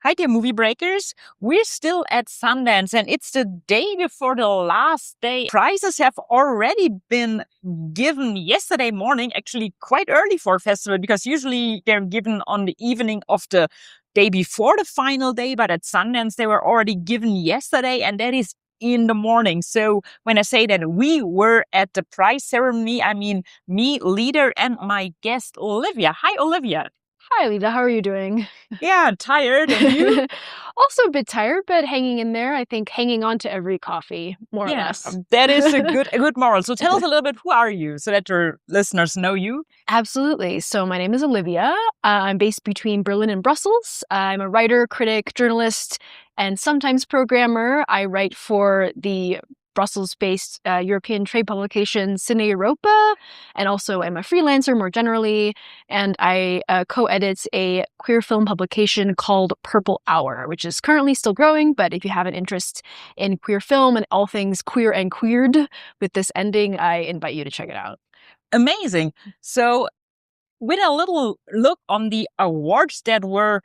Hi there, movie breakers. We're still at Sundance and it's the day before the last day. Prizes have already been given yesterday morning, actually quite early for a festival because usually they're given on the evening of the day before the final day. But at Sundance, they were already given yesterday and that is in the morning. So when I say that we were at the prize ceremony, I mean me, leader, and my guest, Olivia. Hi, Olivia. Hi, Lita. How are you doing? Yeah, tired. And you? Also a bit tired, but hanging in there. I think hanging on to every coffee, more or Yeah, less. that is a good moral. So tell us a little bit, who are you so that your listeners know you? Absolutely. So my name is Olivia. I'm based between Berlin and Brussels. I'm a writer, critic, journalist, and sometimes programmer. I write for the Brussels-based European trade publication Cine Europa, and also am a freelancer more generally. And I co-edit a queer film publication called Purple Hour, which is currently still growing. But if you have an interest in queer film and all things queer and queered with this ending, I invite you to check it out. Amazing. So with a little look on the awards that were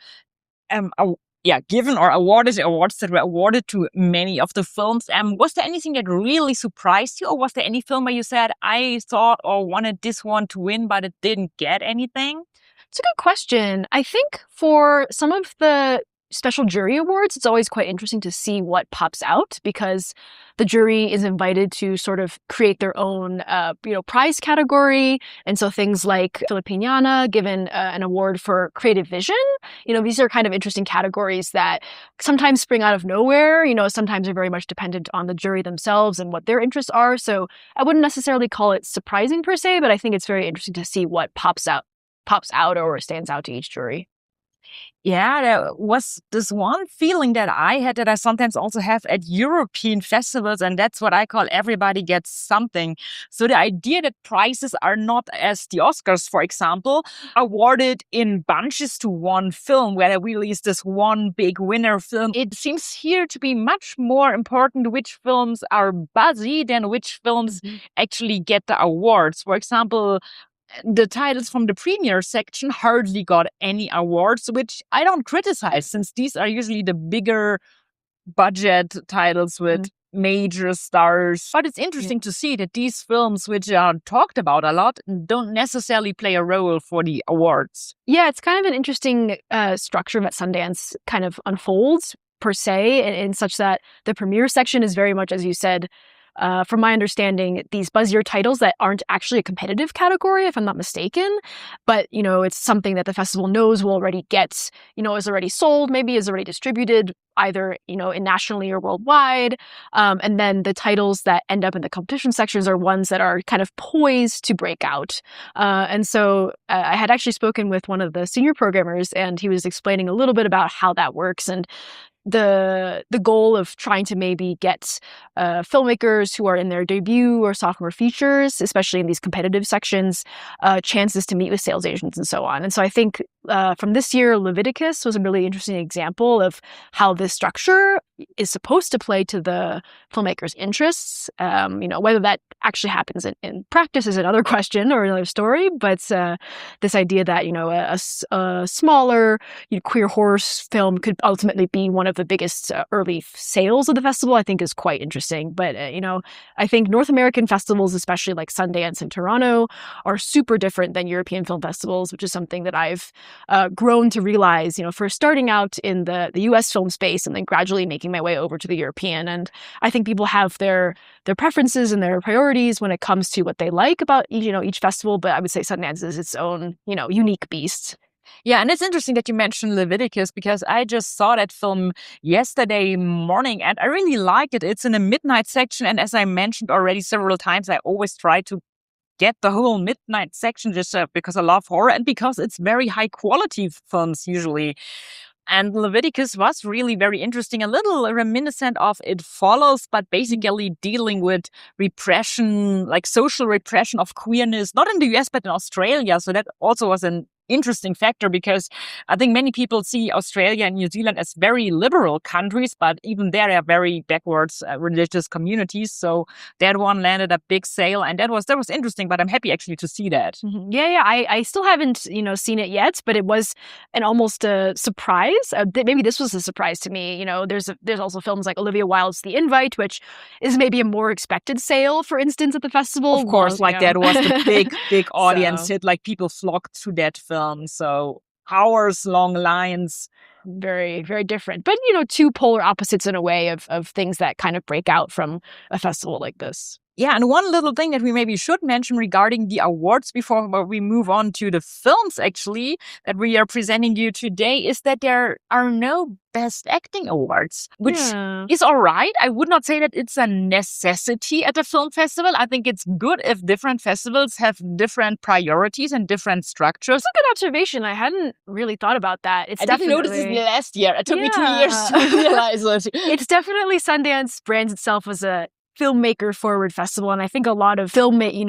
given or awarded, awards that were awarded to many of the films, was there anything that really surprised you, or was there any film where you said, I thought or wanted this one to win, but it didn't get anything? It's a good question. I think for some of the special jury awards, it's always quite interesting to see what pops out because the jury is invited to sort of create their own, prize category. And so things like Filipiniana given an award for creative vision, these are kind of interesting categories that sometimes spring out of nowhere, sometimes are very much dependent on the jury themselves and what their interests are. So I wouldn't necessarily call it surprising per se, but I think it's very interesting to see what pops out or stands out to each jury. Yeah, there was this one feeling that I had that I sometimes also have at European festivals, and that's what I call everybody gets something. So the idea that prizes are not, as the Oscars, for example, awarded in bunches to one film where there really is this one big winner film. It seems here to be much more important which films are buzzy than which films actually get the awards. For example, the titles from the premiere section hardly got any awards, which I don't criticize since these are usually the bigger budget titles with major stars. But it's interesting to see that these films, which are talked about a lot, don't necessarily play a role for the awards. Yeah, it's kind of an interesting structure that Sundance kind of unfolds per se, in such that the premiere section is very much, as you said, from my understanding, these buzzier titles that aren't actually a competitive category, if I'm not mistaken. But, it's something that the festival knows will already get, is already sold, maybe is already distributed either, in nationally or worldwide. And then the titles that end up in the competition sections are ones that are kind of poised to break out. And so I had actually spoken with one of the senior programmers, and he was explaining a little bit about how that works and the goal of trying to maybe get filmmakers who are in their debut or sophomore features, especially in these competitive sections, chances to meet with sales agents and so on. And so I think from this year, Leviticus was a really interesting example of how this structure is supposed to play to the filmmaker's interests. Whether that actually happens in practice is another question or another story. But this idea that, a smaller queer horror film could ultimately be one of the biggest early sales of the festival, I think is quite interesting. But, I think North American festivals, especially like Sundance and Toronto, are super different than European film festivals, which is something that I've grown to realize, for starting out in the US film space and then gradually making my way over to the European. And I think people have their preferences and their priorities when it comes to what they like about, each festival. But I would say Sundance is its own, unique beast. Yeah, and it's interesting that you mentioned Leviticus because I just saw that film yesterday morning and I really like it. It's in a midnight section. And as I mentioned already several times, I always try to get the whole midnight section just because I love horror and because it's very high quality films usually. And Leviticus was really very interesting, a little reminiscent of It Follows, but basically dealing with repression, like social repression of queerness, not in the US, but in Australia. So that also was an interesting factor, because I think many people see Australia and New Zealand as very liberal countries, but even there are very backwards religious communities. So that one landed a big sale, and that was interesting. But I'm happy actually to see that. Yeah. I still haven't seen it yet, but it was an almost a surprise. Maybe this was a surprise to me. There's also films like Olivia Wilde's The Invite, which is maybe a more expected sale, for instance, at the festival. Of course, that was the big audience hit. Like, people flocked to that film. So hours-long lines. Very, very different. But, two polar opposites in a way of things that kind of break out from a festival like this. Yeah, and one little thing that we maybe should mention regarding the awards before we move on to the films, actually, that we are presenting you today, is that there are no Best Acting awards, which is all right. I would not say that it's a necessity at a film festival. I think it's good if different festivals have different priorities and different structures. That's a good observation. I hadn't really thought about that. I didn't notice it last year. It took me 2 years to realize it. It's definitely Sundance brands itself as a filmmaker forward festival, and I think a lot of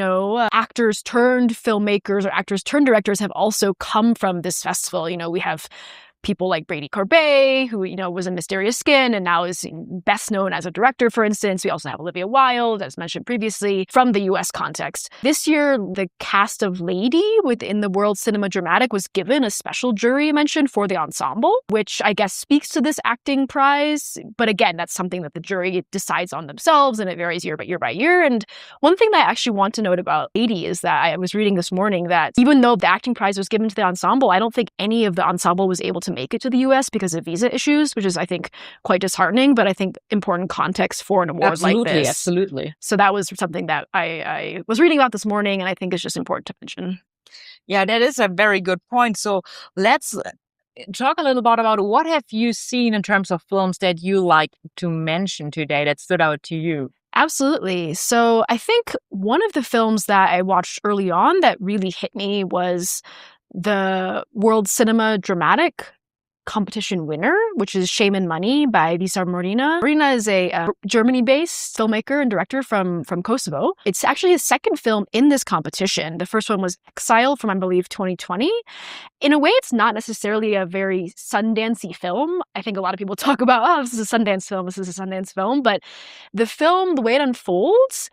actors turned filmmakers or actors turned directors have also come from this festival. We have people like Brady Corbet, who, was in Mysterious Skin and now is best known as a director, for instance. We also have Olivia Wilde, as mentioned previously, from the US context. This year, the cast of Lady within the World Cinema Dramatic was given a special jury mention for the ensemble, which I guess speaks to this acting prize. But again, that's something that the jury decides on themselves, and it varies year by year. And one thing that I actually want to note about Lady is that I was reading this morning that even though the acting prize was given to the ensemble, I don't think any of the ensemble was able to make it to the US because of visa issues, which is, I think, quite disheartening, but I think important context for an award like this. Absolutely. So that was something that I was reading about this morning, and I think is just important to mention. Yeah, that is a very good point. So let's talk a little bit about what have you seen in terms of films that you like to mention today that stood out to you? Absolutely. So I think one of the films that I watched early on that really hit me was the World Cinema Dramatic competition winner, which is Shame and Money by Visar Morina. Morina is a Germany-based filmmaker and director from Kosovo. It's actually his second film in this competition. The first one was Exile from, I believe, 2020. In a way, it's not necessarily a very Sundance-y film. I think a lot of people talk about, this is a Sundance film, but the film, the way it unfolds,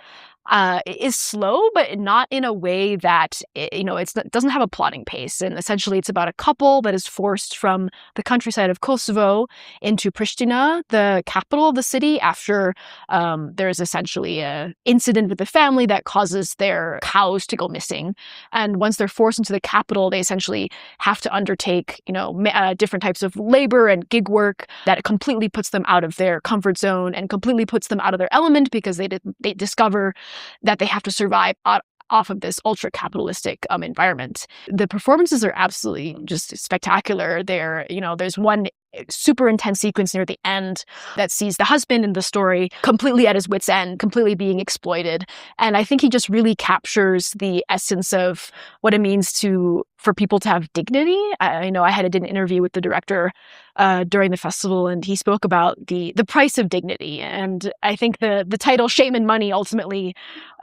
is slow, but not in a way that it doesn't have a plotting pace. And essentially, it's about a couple that is forced from the countryside of Kosovo into Pristina, the capital of the city, after there's essentially an incident with the family that causes their cows to go missing. And once they're forced into the capital, they essentially have to undertake different types of labor and gig work that completely puts them out of their comfort zone and completely puts them out of their element, because they discover that they have to survive off of this ultra-capitalistic environment. The performances are absolutely just spectacular. There's one super intense sequence near the end that sees the husband in the story completely at his wit's end, completely being exploited. And I think he just really captures the essence of what it means for people to have dignity. I did an interview with the director during the festival, and he spoke about the price of dignity. And I think the title Shame and Money ultimately,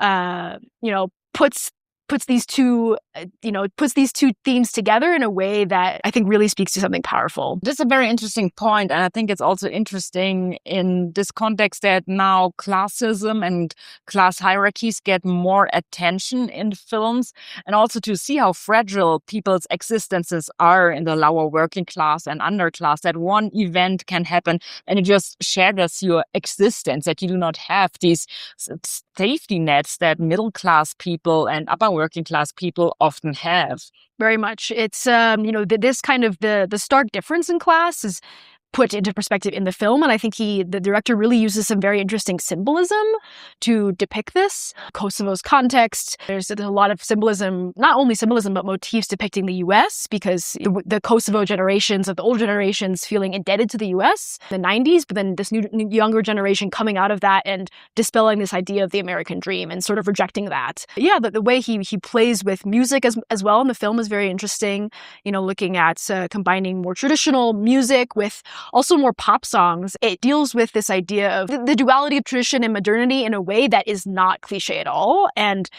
puts these two themes together in a way that I think really speaks to something powerful. This is a very interesting point, and I think it's also interesting in this context that now classism and class hierarchies get more attention in films, and also to see how fragile people's existences are in the lower working class and underclass. That one event can happen and it just shatters your existence, that you do not have these safety nets that middle class people and upper working class people often have. Very much. It's, this kind of the stark difference in class is put into perspective in the film. And I think the director really uses some very interesting symbolism to depict this. Kosovo's context, there's a lot of symbolism, not only symbolism, but motifs depicting the US, because the Kosovo generations of the older generations feeling indebted to the US in the 90s, but then this new younger generation coming out of that and dispelling this idea of the American dream and sort of rejecting that. Yeah, the way he plays with music as well in the film is very interesting. Looking at combining more traditional music with also more pop songs. It deals with this idea of the duality of tradition and modernity in a way that is not cliche at all, and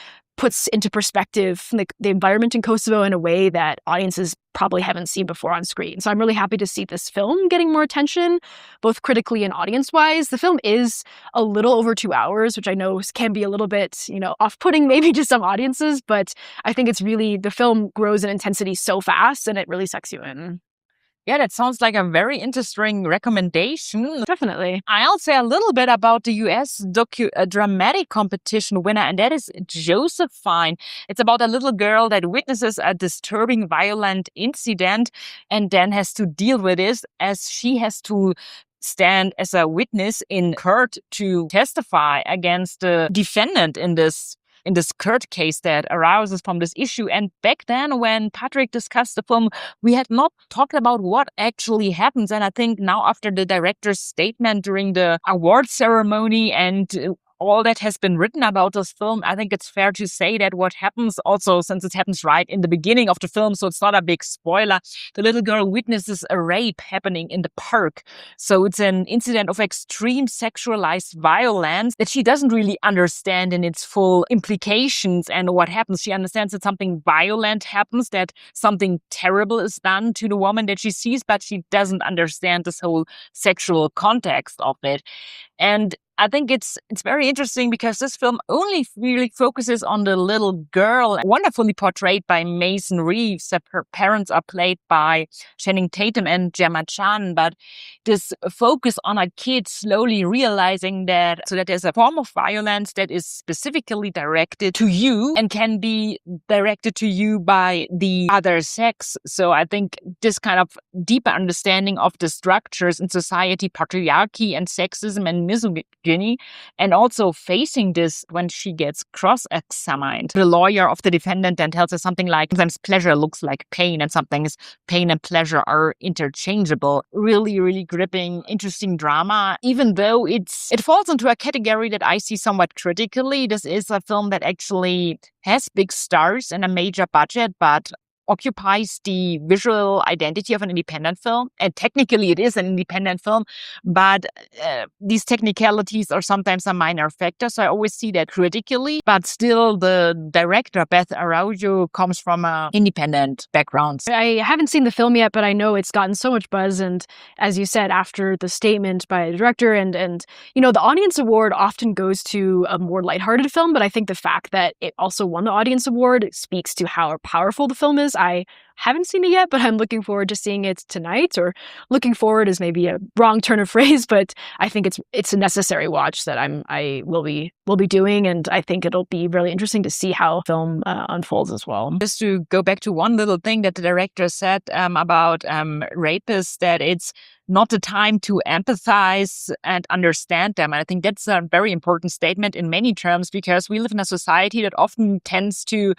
puts into perspective the environment in Kosovo in a way that audiences probably haven't seen before on screen. So I'm really happy to see this film getting more attention, both critically and audience-wise. The film is a little over 2 hours, which I know can be a little bit, off-putting maybe to some audiences, but I think the film grows in intensity so fast and it really sucks you in. Yeah, that sounds like a very interesting recommendation. Definitely. I'll say a little bit about the US dramatic competition winner, and that is Josephine. It's about a little girl that witnesses a disturbing, violent incident and then has to deal with it as she has to stand as a witness in court to testify against the defendant in this court case that arises from this issue. And back then, when Patrick discussed the film, we had not talked about what actually happens. And I think now, after the director's statement during the award ceremony and all that has been written about this film, I think it's fair to say that what happens also, since it happens right in the beginning of the film, so it's not a big spoiler, the little girl witnesses a rape happening in the park. So it's an incident of extreme sexualized violence that she doesn't really understand in its full implications and what happens. She understands that something violent happens, that something terrible is done to the woman that she sees, but she doesn't understand this whole sexual context of it. And I think it's very interesting because this film only really focuses on the little girl, wonderfully portrayed by Mason Reeves. Her parents are played by Channing Tatum and Gemma Chan, but this focus on a kid slowly realizing that there's a form of violence that is specifically directed to you and can be directed to you by the other sex. So I think this kind of deeper understanding of the structures in society, patriarchy and sexism and misogyny, and also facing this when she gets cross-examined. The lawyer of the defendant then tells her something like, sometimes pleasure looks like pain and sometimes pain and pleasure are interchangeable. Really, really gripping, interesting drama. Even though it falls into a category that I see somewhat critically, this is a film that actually has big stars and a major budget, but occupies the visual identity of an independent film. And technically it is an independent film, but these technicalities are sometimes a minor factor. So I always see that critically, but still the director, Beth Araujo, comes from an independent background. I haven't seen the film yet, but I know it's gotten so much buzz. And as you said, after the statement by the director and the audience award often goes to a more lighthearted film, but I think the fact that it also won the audience award speaks to how powerful the film is. I haven't seen it yet, but I'm looking forward to seeing it tonight. Or looking forward is maybe a wrong turn of phrase, but I think it's a necessary watch that I will be doing, and I think it'll be really interesting to see how film unfolds as well. Just to go back to one little thing that the director said about rapists, that it's not the time to empathize and understand them. And I think that's a very important statement in many terms, because we live in a society that often tends to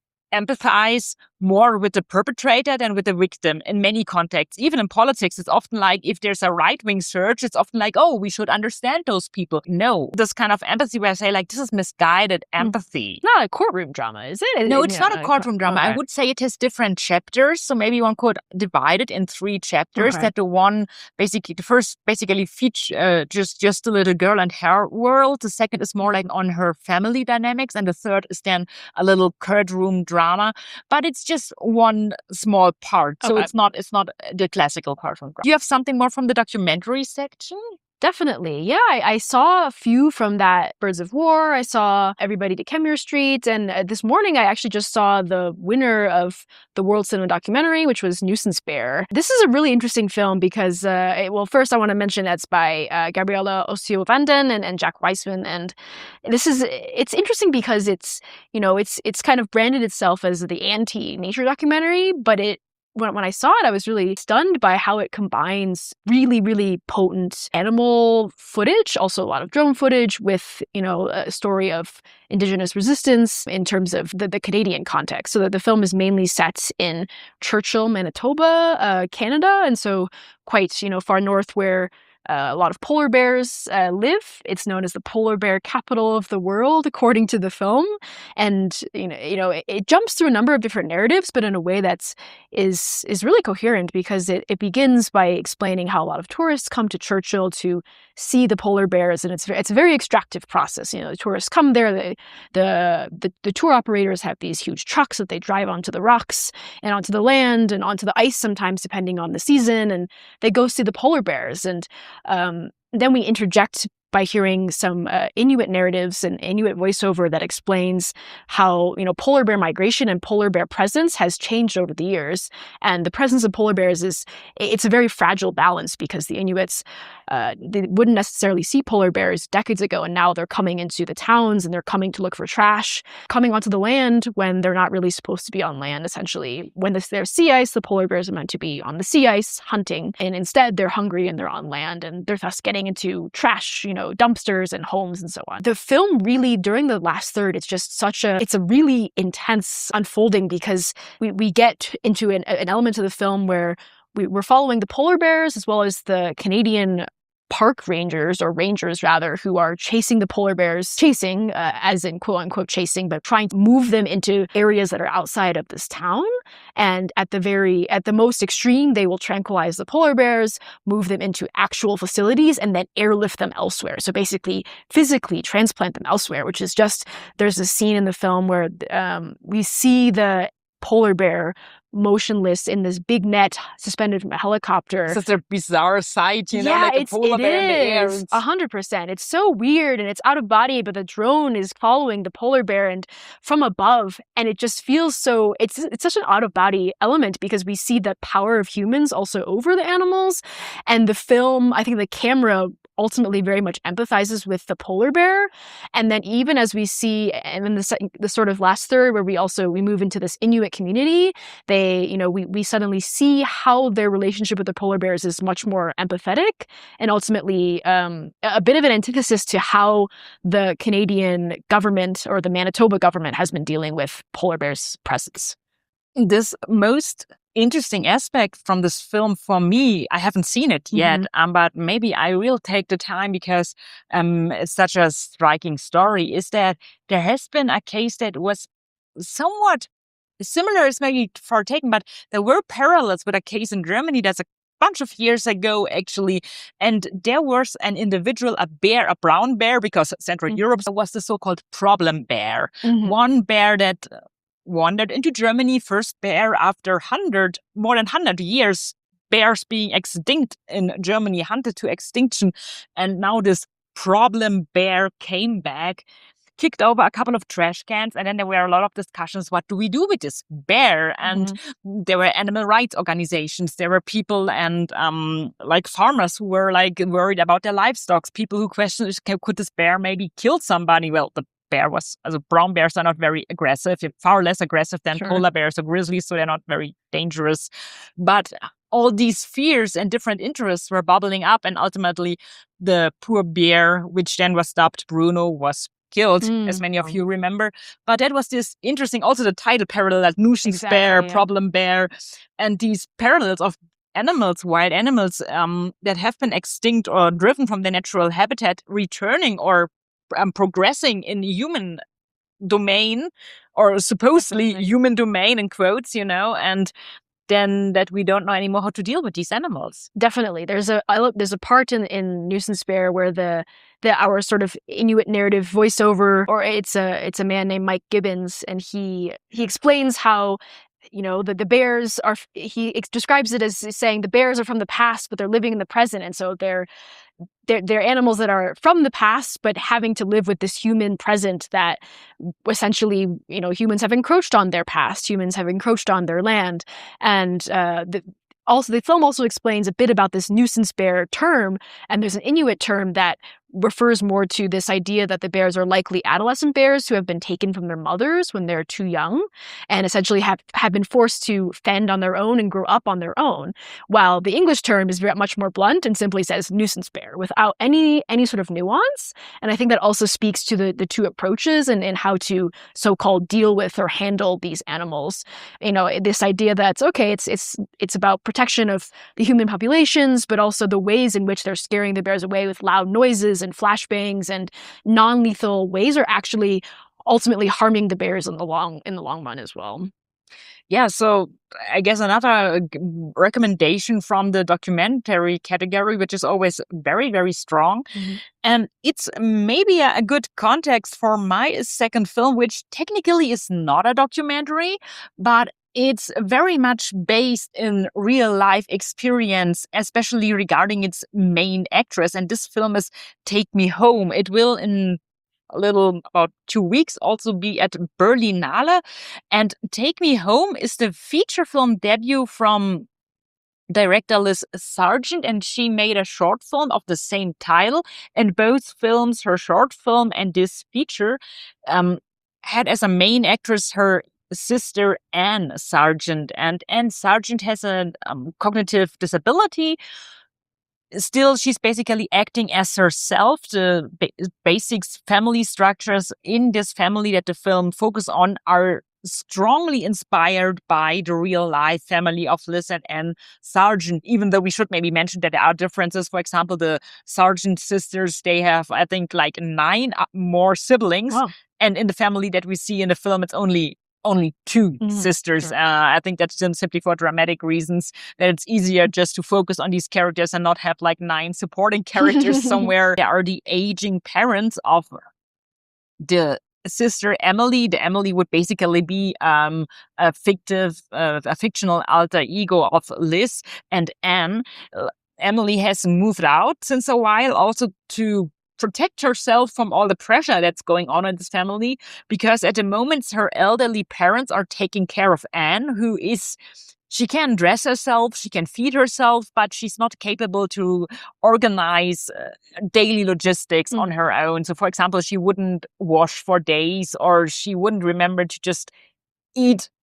empathize more with the perpetrator than with the victim in many contexts. Even in politics, it's often like if there's a right-wing surge, it's often like, oh, we should understand those people. No, this kind of empathy where I say, like, this is misguided empathy. Not a courtroom drama, is it? No, it's not a courtroom drama. Okay. I would say it has different chapters. So maybe one could divide it in 3 chapters. Okay. That the first basically feature just the little girl and her world. The second is more like on her family dynamics. And the third is then a little courtroom drama. But it's just one small part. So it's not the classical courtroom drama. Do you have something more from the documentary section? Definitely. Yeah, I saw a few from that Birds of War. I saw Everybody to Kemure Street. And this morning, I actually just saw the winner of the World Cinema Documentary, which was Nuisance Bear. This is a really interesting film because, first I want to mention it's by Gabriella Osio Vanden and Jack Weissman. And it's interesting because it's kind of branded itself as the anti-nature documentary, but when I saw it, I was really stunned by how it combines really, really potent animal footage, also a lot of drone footage, with, a story of Indigenous resistance in terms of the Canadian context. So that the film is mainly set in Churchill, Manitoba, Canada, and so quite, far north where a lot of polar bears live. It's known as the polar bear capital of the world, according to the film. And it jumps through a number of different narratives, but in a way that's is really coherent, because it begins by explaining how a lot of tourists come to Churchill to see the polar bears, and it's a very extractive process. The tourists come there. The tour operators have these huge trucks that they drive onto the rocks and onto the land and onto the ice, sometimes depending on the season, and they go see the polar bears. And then we interject by hearing some Inuit narratives and Inuit voiceover that explains how, polar bear migration and polar bear presence has changed over the years. And the presence of polar bears it's a very fragile balance, because the Inuits, they wouldn't necessarily see polar bears decades ago, and now they're coming into the towns and they're coming to look for trash, coming onto the land when they're not really supposed to be on land, essentially. When there's sea ice, the polar bears are meant to be on the sea ice hunting, and instead they're hungry and they're on land, and they're thus getting into trash, dumpsters and homes and so on. The film really, during the last third, it's a really intense unfolding, because we get into an element of the film where we're following the polar bears as well as the Canadian park rangers, or rangers rather, who are chasing the polar bears, as in quote unquote chasing, but trying to move them into areas that are outside of this town. And at the most extreme, they will tranquilize the polar bears, move them into actual facilities, and then airlift them elsewhere. So basically physically transplant them elsewhere, which is there's a scene in the film where we see the polar bear motionless in this big net suspended from a helicopter. Such a bizarre sight, yeah, like a polar bear in the air. 100%. It's so weird, and it's out of body, but the drone is following the polar bear and from above, and it just feels so. It's such an out of body element, because we see the power of humans also over the animals, and the film, I think the camera ultimately very much empathizes with the polar bear. And then even as we see, and then the sort of last third, where we move into this Inuit community, we suddenly see how their relationship with the polar bears is much more empathetic, and ultimately a bit of an antithesis to how the Canadian government, or the Manitoba government, has been dealing with polar bears' presence. This most interesting aspect from this film for me, I haven't seen it yet, but maybe I will take the time, because it's such a striking story, is that there has been a case that was somewhat similar, is maybe far taken, but there were parallels with a case in Germany that's a bunch of years ago, actually. And there was an individual, a brown bear, because Central Europe was the so-called problem bear. One bear that wandered into Germany, first bear after more than 100 years, bears being extinct in Germany, hunted to extinction. And now this problem bear came back, kicked over a couple of trash cans, and then there were a lot of discussions, what do we do with this bear? And there were animal rights organizations, there were people and like farmers who were like worried about their livestock, people who questioned, could this bear maybe kill somebody? Well, the brown bears are not very aggressive, far less aggressive than polar bears or grizzlies, so they're not very dangerous. But all these fears and different interests were bubbling up, and ultimately the poor bear, which then was dubbed Bruno, was killed, as many of you remember. But that was this interesting, also the title parallel, that nuisance bear, problem bear, and these parallels of animals, wild animals that have been extinct or driven from their natural habitat, returning or progressing in human domain, or supposedly human domain in quotes, and then that we don't know anymore how to deal with these animals. Definitely. There's a part in Nuisance Bear where our sort of Inuit narrative voiceover, or it's a man named Mike Gibbons, and he explains how the bears are, he describes it as saying the bears are from the past, but they're living in the present. And so they're animals that are from the past, but having to live with this human present that essentially, humans have encroached on their past, humans have encroached on their land. And the film also explains a bit about this nuisance bear term, and there's an Inuit term that refers more to this idea that the bears are likely adolescent bears who have been taken from their mothers when they're too young and essentially have been forced to fend on their own and grow up on their own, while the English term is very much more blunt and simply says nuisance bear without any sort of nuance. And I think that also speaks to the two approaches and how to so-called deal with or handle these animals. This idea that, okay, it's about protection of the human populations, but also the ways in which they're scaring the bears away with loud noises and flashbangs and non-lethal ways are actually ultimately harming the bears in the long run as well. Yeah, so I guess another recommendation from the documentary category, which is always very, very strong. Mm-hmm. And it's maybe a good context for my second film, which technically is not a documentary, but it's very much based in real life experience, especially regarding its main actress. And this film is Take Me Home. It will in about 2 weeks also be at Berlinale. And Take Me Home is the feature film debut from director Liz Sargent, and she made a short film of the same title. And both films, her short film and this feature, had as a main actress her sister Anne Sargent. And Anne Sargent has a cognitive disability. Still, she's basically acting as herself. The basic family structures in this family that the film focus on are strongly inspired by the real life family of Liz and Anne Sargent, even though we should maybe mention that there are differences. For example, the Sargent sisters, they have, I think, like 9 more siblings. Wow. And in the family that we see in the film, it's only 2 sisters. Sure. I think that's simply for dramatic reasons, that it's easier just to focus on these characters and not have like 9 supporting characters somewhere. They are the aging parents of the sister Emily. The Emily would basically be a fictional alter ego of Liz and Anne. Emily has moved out since a while, also to protect herself from all the pressure that's going on in this family, because at the moment her elderly parents are taking care of Anne, she can dress herself, she can feed herself, but she's not capable to organize daily logistics on her own. So, for example, she wouldn't wash for days, or she wouldn't remember to just eat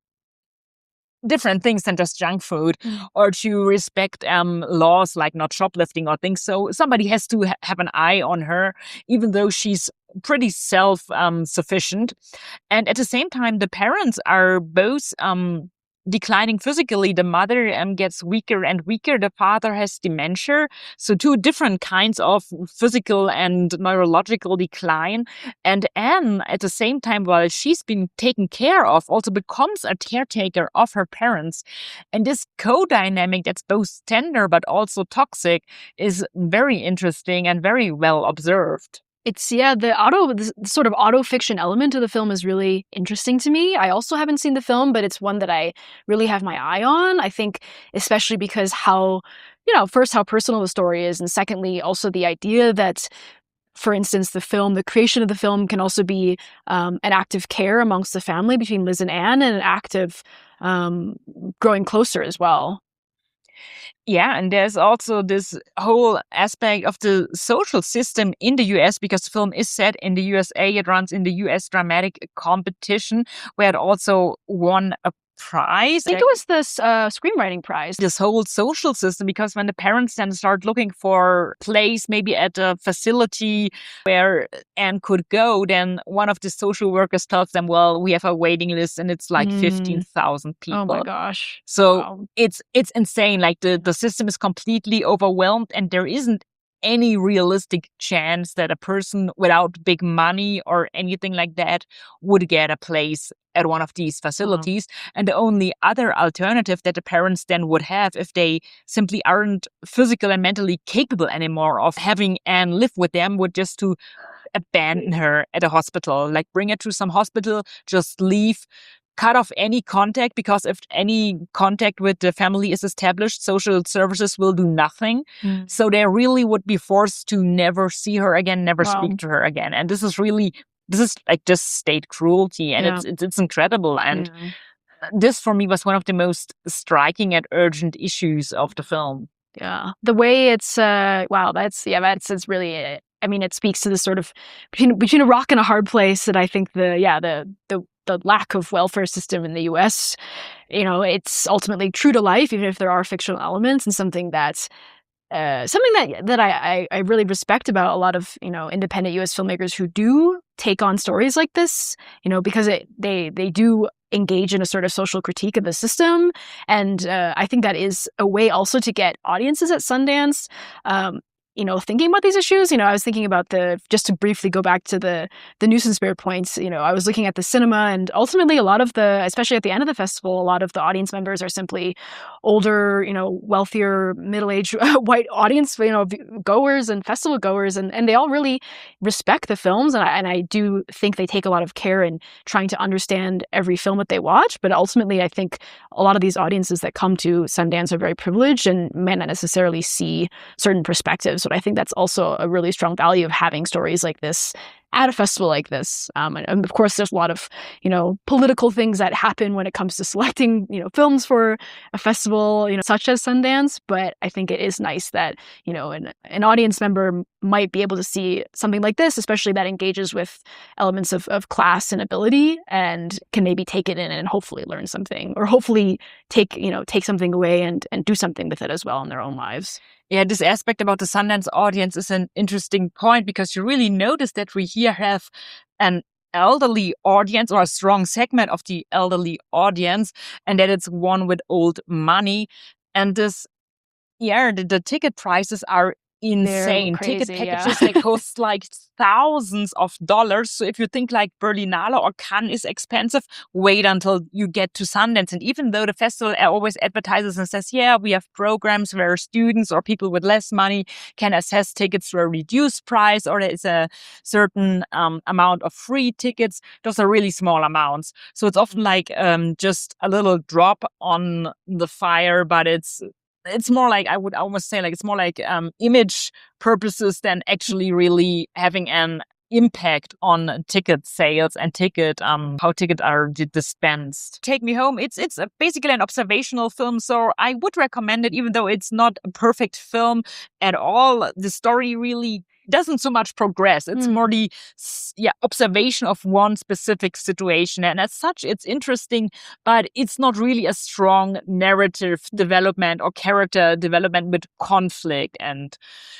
different things than just junk food, or to respect laws like not shoplifting or things. So somebody has to have an eye on her, even though she's pretty self-sufficient. And at the same time, the parents are both declining physically. The mother gets weaker and weaker. The father has dementia. So 2 different kinds of physical and neurological decline. And Anne, at the same time, while she's been taken care of, also becomes a caretaker of her parents. And this co-dynamic that's both tender but also toxic is very interesting and very well observed. It's, the sort of auto-fiction element of the film is really interesting to me. I also haven't seen the film, but it's one that I really have my eye on. I think especially because first, how personal the story is, and secondly, also the idea that, for instance, the creation of the film can also be an act of care amongst the family between Liz and Anne, and an act of growing closer as well. Yeah, and there's also this whole aspect of the social system in the US, because the film is set in the USA. It runs in the US dramatic competition, where it also won a prize. I think it was this screenwriting prize. This whole social system, because when the parents then start looking for place, maybe at a facility where Anne could go, then one of the social workers tells them, well, we have a waiting list and it's like 15,000 people. Oh my gosh. So wow. It's insane. Like the system is completely overwhelmed, and there isn't any realistic chance that a person without big money or anything like that would get a place at one of these facilities. And the only other alternative that the parents then would have, if they simply aren't physical and mentally capable anymore of having Anne live with them, would just to abandon her at a hospital, like bring her to some hospital, just leave, cut off any contact, because if any contact with the family is established, social services will do nothing. So they really would be forced to never see her again, never speak to her again. And this is like just state cruelty, and it's incredible. And this for me was one of the most striking and urgent issues of the film. Yeah, the way it's it's really I mean, it speaks to this sort of between a rock and a hard place that I think the lack of welfare system in the US, it's ultimately true to life, even if there are fictional elements, and something that I really respect about a lot of independent U.S. filmmakers who do take on stories like this, because they do engage in a sort of social critique of the system, and I think that is a way also to get audiences at Sundance. Thinking about these issues, I was thinking about just to briefly go back to the nuisance bear points, I was looking at the cinema, and ultimately a lot of especially at the end of the festival, a lot of the audience members are simply older, wealthier, middle-aged white audience, goers and festival goers, and they all really respect the films, and I do think they take a lot of care in trying to understand every film that they watch, but ultimately I think a lot of these audiences that come to Sundance are very privileged and may not necessarily see certain perspectives. But I think that's also a really strong value of having stories like this at a festival like this. And of course, there's a lot of, political things that happen when it comes to selecting, films for a festival, such as Sundance. But I think it is nice that, an audience member might be able to see something like this, especially that engages with elements of class and ability, and can maybe take it in and hopefully learn something, or hopefully take something away and do something with it as well in their own lives. Yeah, this aspect about the Sundance audience is an interesting point, because you really notice that we here have an elderly audience, or a strong segment of the elderly audience, and that it's one with old money. And the ticket prices are insane. Crazy, Ticket packages, they cost like thousands of dollars. So if you think like Berlinale or Cannes is expensive, wait until you get to Sundance. And even though the festival always advertises and says, yeah, we have programs where students or people with less money can access tickets for a reduced price, or there is a certain amount of free tickets, those are really small amounts. So it's often like just a little drop on the fire, but it's more like, I would almost say, like it's more like image purposes than actually really having an impact on ticket sales and how tickets are dispensed. Take Me Home, it's basically an observational film, so I would recommend it, even though it's not a perfect film at all. The story really doesn't so much progress. It's more the observation of one specific situation. And as such, it's interesting, but it's not really a strong narrative development or character development with conflict. And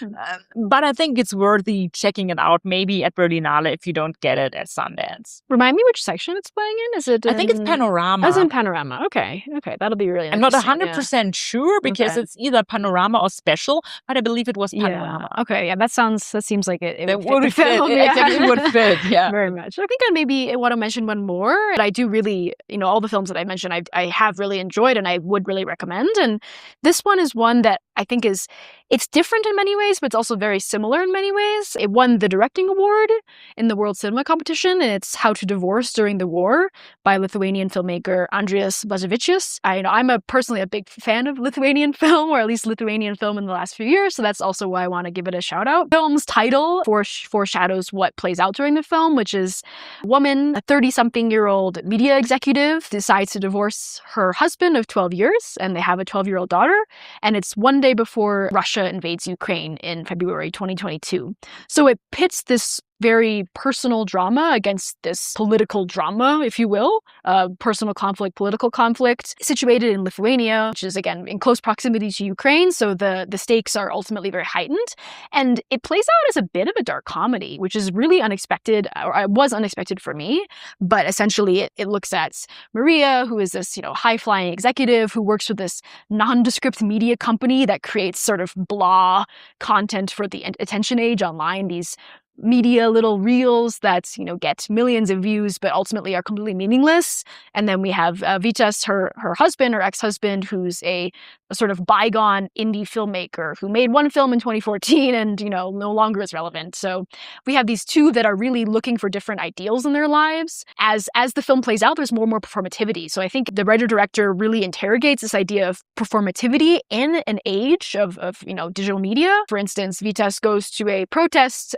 but I think it's worthy checking it out, maybe at Berlinale if you don't get it at Sundance. Remind me which section it's playing in? Is it? I think it's Panorama. It's in Panorama. Okay, that'll be really. I'm not 100% sure, because it's either Panorama or Special, but I believe it was Panorama. Yeah. Okay, yeah, that seems like it would fit. It would fit, yeah. Very much. I think I maybe want to mention one more. I do really, all the films that I mentioned, I have really enjoyed and I would really recommend. And this one is one that I think it's different in many ways, but it's also very similar in many ways. It won the directing award in the World Cinema Competition, and it's How to Divorce During the War by Lithuanian filmmaker Andrius Blaževičius. I'm personally a big fan of Lithuanian film, or at least Lithuanian film in the last few years, so that's also why I want to give it a shout out. The film's title foreshadows what plays out during the film, which is a woman, a 30-something-year-old media executive, decides to divorce her husband of 12 years, and they have a 12-year-old daughter, and it's one day before Russia invades Ukraine in February 2022. So it pits this very personal drama against this political drama, if you will, personal conflict, political conflict, situated in Lithuania, which is, again, in close proximity to Ukraine, so the stakes are ultimately very heightened. And it plays out as a bit of a dark comedy, which is really unexpected, or was unexpected for me, but essentially it looks at Maria, who is this, high-flying executive who works with this nondescript media company that creates sort of blah content for the attention age online, these media little reels that get millions of views but ultimately are completely meaningless. And then we have Vitas, her husband or ex-husband, who's a sort of bygone indie filmmaker who made one film in 2014 and no longer is relevant. So we have these two that are really looking for different ideals in their lives. As the film plays out, there's more and more performativity. So I think the writer-director really interrogates this idea of performativity in an age of digital media. For instance, Vitas goes to a protest against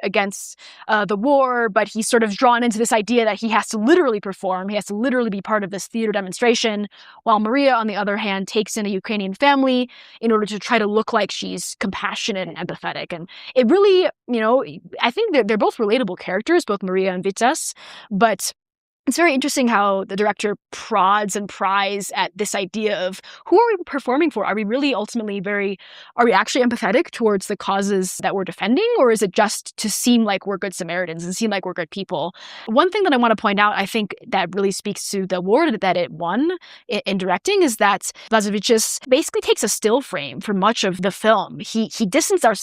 against the war, but he's sort of drawn into this idea that he has to literally perform. He has to literally be part of this theater demonstration, while Maria, on the other hand, takes in a Ukrainian family in order to try to look like she's compassionate and empathetic. And it really, I think they're both relatable characters, both Maria and Vitas, but it's very interesting how the director prods and pries at this idea of who are we performing for? Are we really ultimately are we actually empathetic towards the causes that we're defending? Or is it just to seem like we're good Samaritans and seem like we're good people? One thing that I want to point out, I think that really speaks to the award that it won in directing, is that Blazevicius basically takes a still frame for much of the film. He distances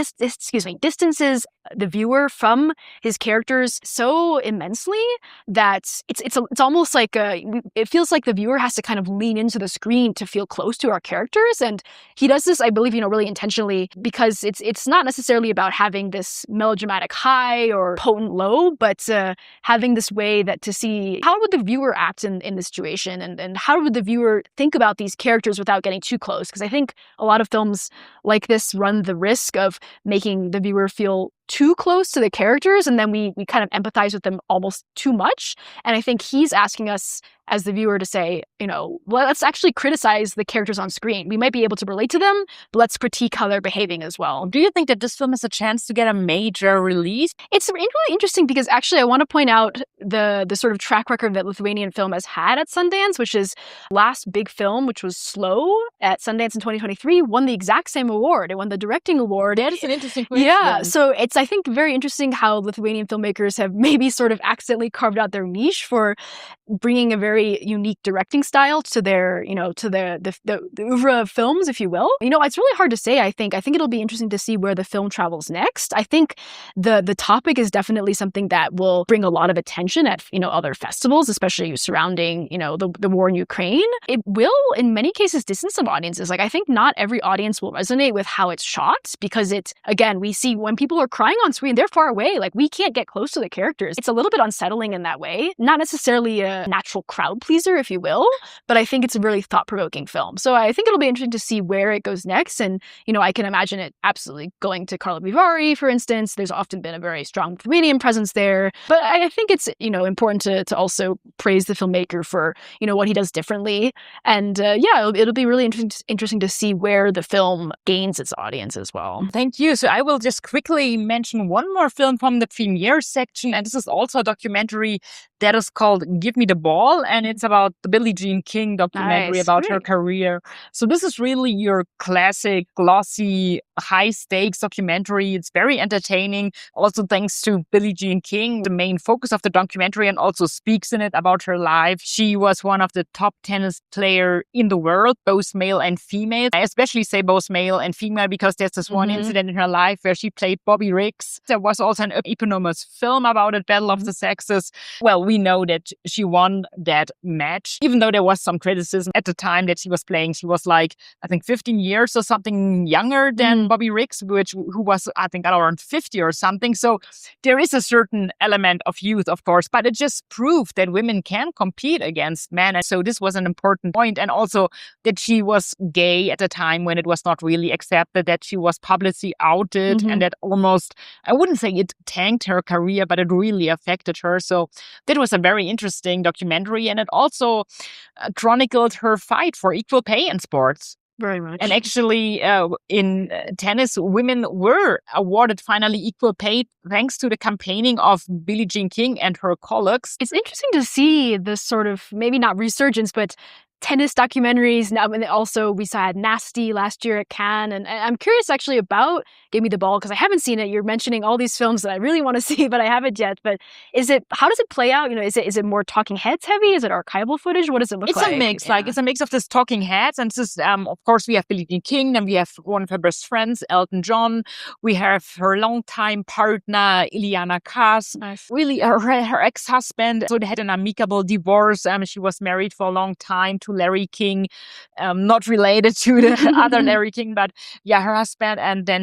the viewer from his characters so immensely that it's almost like it feels like the viewer has to kind of lean into the screen to feel close to our characters. And he does this, I believe, really intentionally, because it's not necessarily about having this melodramatic high or potent low, but having this way that to see how would the viewer act in this situation, and how would the viewer think about these characters without getting too close. Because I think a lot of films like this run the risk of making the viewer feel too close to the characters, and then we kind of empathize with them almost too much. And I think he's asking us as the viewer to say, let's actually criticize the characters on screen. We might be able to relate to them, but let's critique how they're behaving as well. Do you think that this film has a chance to get a major release? It's really interesting because actually I want to point out the sort of track record that Lithuanian film has had at Sundance, which is last big film, which was Slow at Sundance in 2023, won the exact same award. It won the directing award. That is an interesting question. Yeah, so it's, I think, very interesting how Lithuanian filmmakers have maybe sort of accidentally carved out their niche for bringing a very unique directing style to their, to the oeuvre of films, if you will. It's really hard to say, I think. I think it'll be interesting to see where the film travels next. I think the topic is definitely something that will bring a lot of attention at, other festivals, especially surrounding, the war in Ukraine. It will, in many cases, distance some audiences. Like, I think not every audience will resonate with how it's shot, because again, we see when people are crying on screen, they're far away. Like, we can't get close to the characters. It's a little bit unsettling in that way. Not necessarily a natural crowd pleaser, if you will, but I think it's a really thought-provoking film. So I think it'll be interesting to see where it goes next. And, I can imagine it absolutely going to Carlo Vivari, for instance. There's often been a very strong Lithuanian presence there. But I think it's, important to also praise the filmmaker for, what he does differently. And it'll be really interesting to see where the film gains its audience as well. Thank you. So I will just quickly mention one more film from the premiere section. And this is also a documentary that is called Give Me the Ball. And it's about the Billie Jean King documentary about her career. So this is really your classic, glossy, high-stakes documentary. It's very entertaining. Also thanks to Billie Jean King, the main focus of the documentary, and also speaks in it about her life. She was one of the top tennis player in the world, both male and female. I especially say both male and female because there's this one incident in her life where she played Bobby Riggs. There was also an eponymous film about it, Battle of the Sexes. Well, we know that she won that match, even though there was some criticism at the time that she was playing. She was like, I think 15 years or something younger than Bobby Riggs, who was, I think, around 50 or something. So there is a certain element of youth, of course, but it just proved that women can compete against men. And so this was an important point. And also that she was gay at a time when it was not really accepted, that she was publicly outed, and that almost, I wouldn't say it tanked her career, but it really affected her. So that was a very interesting documentary. And it also chronicled her fight for equal pay in sports. Very much. And actually, in tennis, women were awarded finally equal pay thanks to the campaigning of Billie Jean King and her colleagues. It's interesting to see this sort of, maybe not resurgence, but tennis documentaries. Now, and also we saw Nasty last year at Cannes. And I'm curious actually about Give Me the Ball, because I haven't seen it. You're mentioning all these films that I really want to see, but I haven't yet. But how does it play out? Is it more talking heads heavy? Is it archival footage? What does it look like? It's a mix. Yeah. It's a mix of this talking heads. And this is, of course, we have Billie Jean King, then we have one of her best friends, Elton John. We have her longtime partner, Iliana Kaas. Nice. Really, her ex-husband. So they had an amicable divorce. She was married for a long time to Larry King, not related to the other Larry King, but yeah, her husband. And then she finally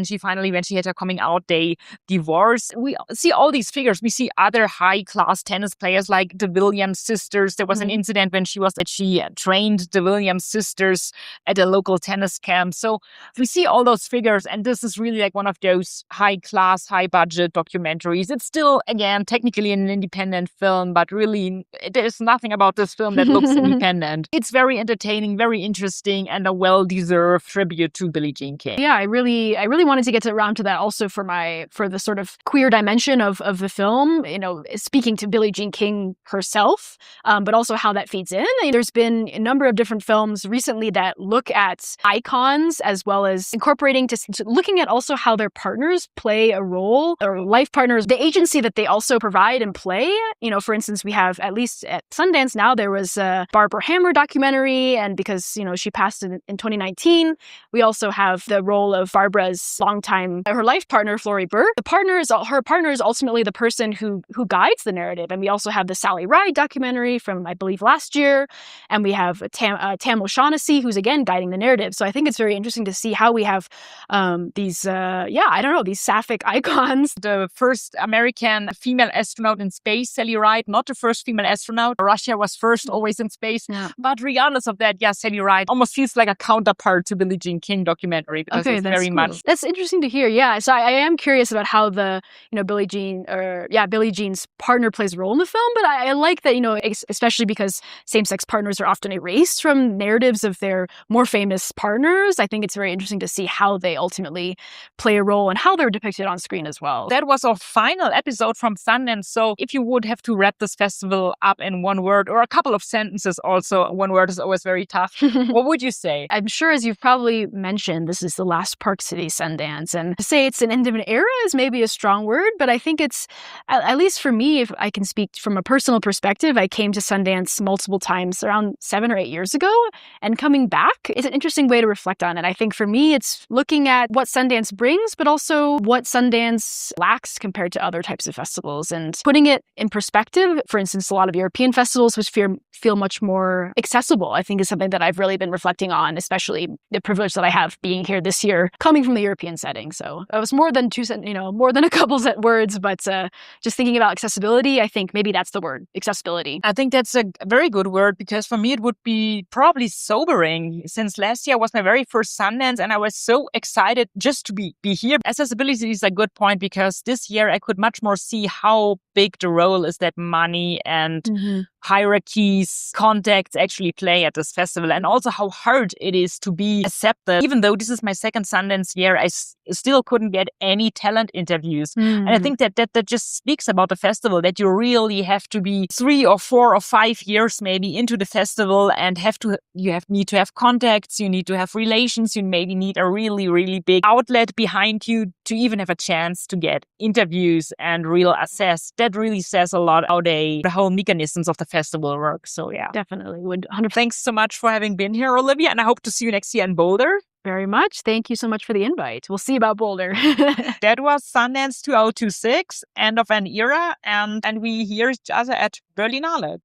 finally, when she had her coming out, they divorced. We see all these figures. We see other high-class tennis players like the Williams sisters. There was an incident when she trained the Williams sisters at a local tennis camp. So we see all those figures, and this is really like one of those high-class, high-budget documentaries. It's still, again, technically an independent film, but really there's nothing about this film that looks independent. It's very entertaining, very interesting, and a well-deserved tribute to Billie Jean King. Yeah, I really wanted to get around to that also for the sort of queer dimension of the film, speaking to Billie Jean King herself, but also how that feeds in. There's been a number of different films recently that look at icons as well as incorporating to looking at also how their partners play a role, or life partners, the agency that they also provide and play. For instance, we have, at least at Sundance now, there was a Barbara Hammer documentary, and because, she passed in 2019, we also have the role of Barbara's longtime, her life partner, Florrie Burke. Her partner is ultimately the person who guides the narrative. And we also have the Sally Ride documentary from, I believe, last year. And we have Tam O'Shaughnessy, who's again guiding the narrative. So I think it's very interesting to see how we have these sapphic icons. The first American female astronaut in space, Sally Ride, not the first female astronaut. Russia was first always in space. Yeah. But regardless of that, Sally Ride almost feels like a counterpart to Billie Jean King documentary, because it's very cool. Much. That's interesting to hear. Yeah. So I am curious about how the, Billie Jean's partner plays a role in the film. But I like that, especially because same-sex partners are often erased from narratives of their more famous partners. I think it's very interesting to see how they ultimately play a role and how they're depicted on screen as well. That was our final episode from Sundance. So if you would have to wrap this festival up in one word, or a couple of sentences also, one word is always very tough, what would you say? I'm sure, as you've probably mentioned, this is the last Park City Sundance. And to say it's an end of an era is maybe a strong word, but I think it's, at least for me, if I can speak from a personal perspective, I came to Sundance multiple times around 7 or 8 years ago, and coming back is an interesting way to reflect on it. I think for me, it's looking at what Sundance brings, but also what Sundance lacks compared to other types of festivals, and putting it in perspective. For instance, a lot of European festivals which feel much more accessible, I think, is something that I've really been reflecting on, especially the privilege that I have being here this year, coming from the European setting. So it was more than a couple words, but just thinking about accessibility, I think maybe that's the word, accessibility. I think that's a very good word, because for me it would be probably sobering, since last year was my very first Sundance and I was so excited just to be here. Accessibility is a good point, because this year I could much more see how big the role is that money and hierarchies, contacts actually play at this festival, and also how hard it is to be accepted. Even though this is my second Sundance year, I still couldn't get any talent interviews. And I think that just speaks about the festival, that you really have to be 3 or 4 or 5 years maybe into the festival, and need to have contacts, you need to have relations, you maybe need a really, really big outlet behind you to even have a chance to get interviews and real access. That really says a lot how the whole mechanisms of the festival work. So yeah. Definitely would 100%. Thanks so much for having been here, Olivia, and I hope to see you next year in Boulder. Very much. Thank you so much for the invite. We'll see about Boulder. That was Sundance 2026, end of an era, and we hear each other at Berlinale.